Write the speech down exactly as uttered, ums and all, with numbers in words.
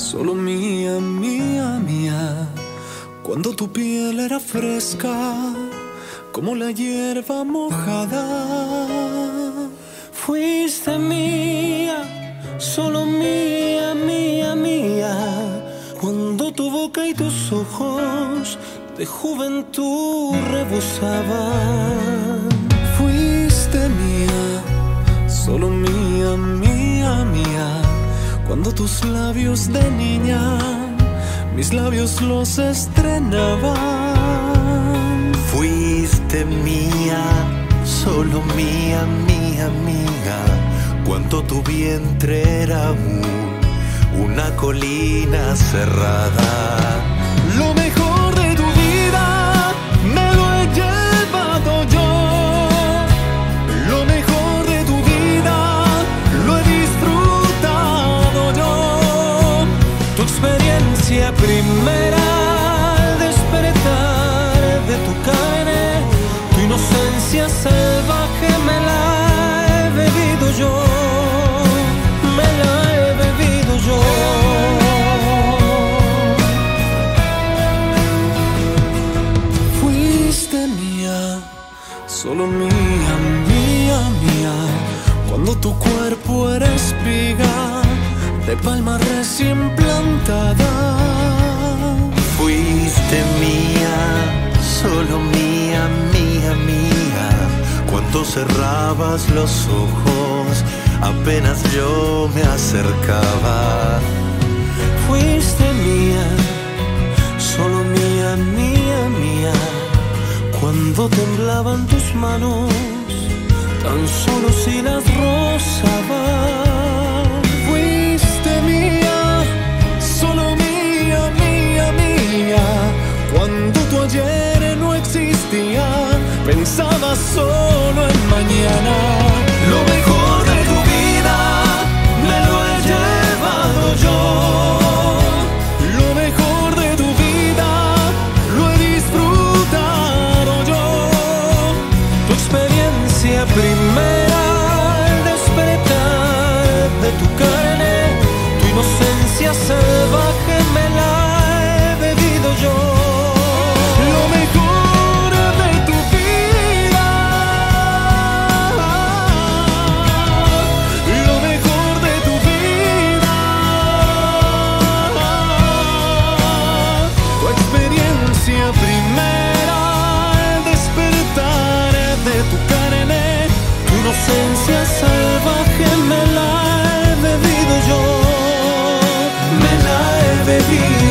solo mía, mía, mía. Cuando tu piel era fresca, como la hierba mojada. Fuiste mía, solo mía, mía, mía. Cuando tu boca y tus ojos de juventud rebosaban. Fuiste mía, solo mía, mía, mía. Cuando tus labios de niña, mis labios los estrenaban. Fuiste mía, solo mía, mía, mía. Cuando tu vientre era aún una colina cerrada. Lo mejor de tu vida me lo he llevado yo. Lo mejor de tu vida lo he disfrutado yo. Tu experiencia primera al despertar de tu carne, tu inocencia salvaje me la he bebido yo, me la he bebido yo. Fuiste mía, solo mía, mía, mía. Cuando tu cuerpo era espiga de palma recién plantada. Fuiste mía, solo mía, mía, mía. Cuando cerrabas los ojos, apenas yo me acercaba. Fuiste mía, solo mía, mía, mía. Cuando temblaban tus manos, tan solo si las rozabas. Fuiste mía, solo mía, mía, mía. Cuando tu ayer no existía, pensaba solo en mañana. Lo mejor de tu vida me lo he llevado yo. Lo mejor de tu vida lo he disfrutado yo. Tu experiencia primera al despertar de tu carne, tu inocencia salvaje me la he bebido yo. Lo mejor de tu vida, lo mejor de tu vida. Tu experiencia primera al despertar de tu carne, tu inocencia salvaje me la he bebido yo, me la he bebido.